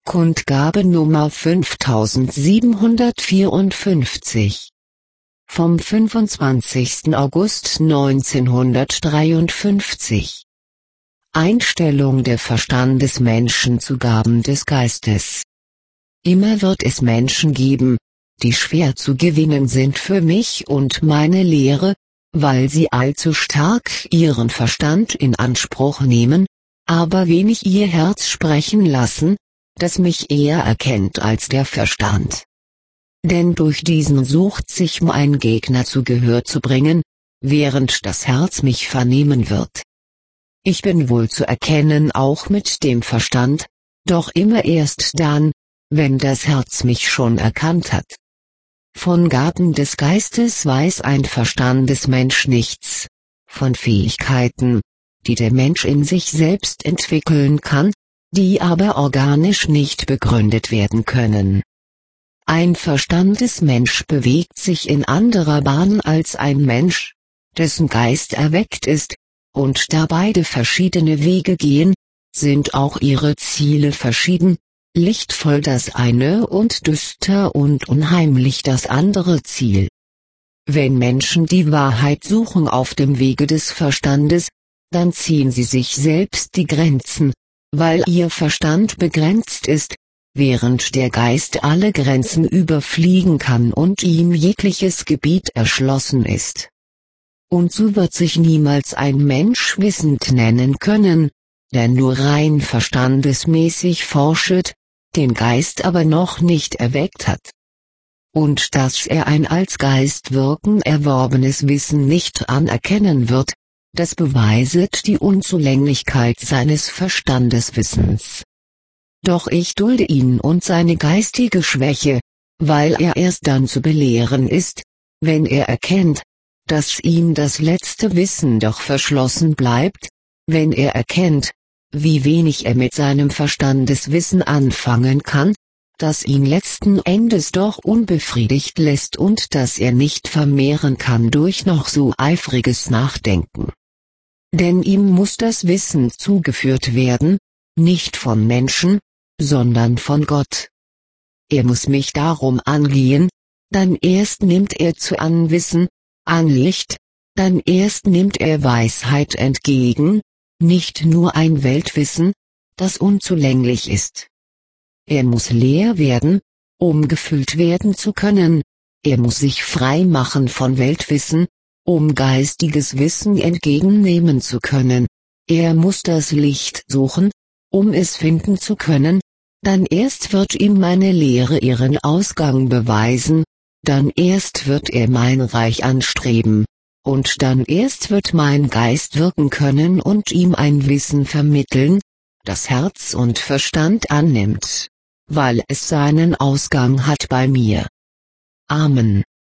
Kundgabe Nummer 5754 vom 25. August 1953. Einstellung der Verstandesmenschen zu Gaben des Geistes. Immer wird es Menschen geben, die schwer zu gewinnen sind für mich und meine Lehre, weil sie allzu stark ihren Verstand in Anspruch nehmen, aber wenig ihr Herz sprechen lassen, das mich eher erkennt als der Verstand. Denn durch diesen sucht sich mein Gegner zu Gehör zu bringen, während das Herz mich vernehmen wird. Ich bin wohl zu erkennen auch mit dem Verstand, doch immer erst dann, wenn das Herz mich schon erkannt hat. Von Gaben des Geistes weiß ein Verstandesmensch nichts, von Fähigkeiten, die der Mensch in sich selbst entwickeln kann, die aber organisch nicht begründet werden können. Ein Verstandesmensch bewegt sich in anderer Bahn als ein Mensch, dessen Geist erweckt ist, und da beide verschiedene Wege gehen, sind auch ihre Ziele verschieden, lichtvoll das eine und düster und unheimlich das andere Ziel. Wenn Menschen die Wahrheit suchen auf dem Wege des Verstandes, dann ziehen sie sich selbst die Grenzen, weil ihr Verstand begrenzt ist, während der Geist alle Grenzen überfliegen kann und ihm jegliches Gebiet erschlossen ist. Und so wird sich niemals ein Mensch wissend nennen können, der nur rein verstandesmäßig forschet, den Geist aber noch nicht erweckt hat. Und dass er ein als Geistwirken erworbenes Wissen nicht anerkennen wird, das beweiset die Unzulänglichkeit seines Verstandeswissens. Doch ich dulde ihn und seine geistige Schwäche, weil er erst dann zu belehren ist, wenn er erkennt, dass ihm das letzte Wissen doch verschlossen bleibt, wenn er erkennt, wie wenig er mit seinem Verstandeswissen anfangen kann, das ihn letzten Endes doch unbefriedigt lässt und das er nicht vermehren kann durch noch so eifriges Nachdenken. Denn ihm muss das Wissen zugeführt werden, nicht von Menschen, sondern von Gott. Er muss mich darum angehen, dann erst nimmt er zu an Wissen, an Licht, dann erst nimmt er Weisheit entgegen, nicht nur ein Weltwissen, das unzulänglich ist. Er muss leer werden, um gefüllt werden zu können, er muss sich frei machen von Weltwissen, um geistiges Wissen entgegennehmen zu können, er muss das Licht suchen, um es finden zu können, dann erst wird ihm meine Lehre ihren Ausgang beweisen, dann erst wird er mein Reich anstreben, und dann erst wird mein Geist wirken können und ihm ein Wissen vermitteln, das Herz und Verstand annimmt, weil es seinen Ausgang hat bei mir. Amen.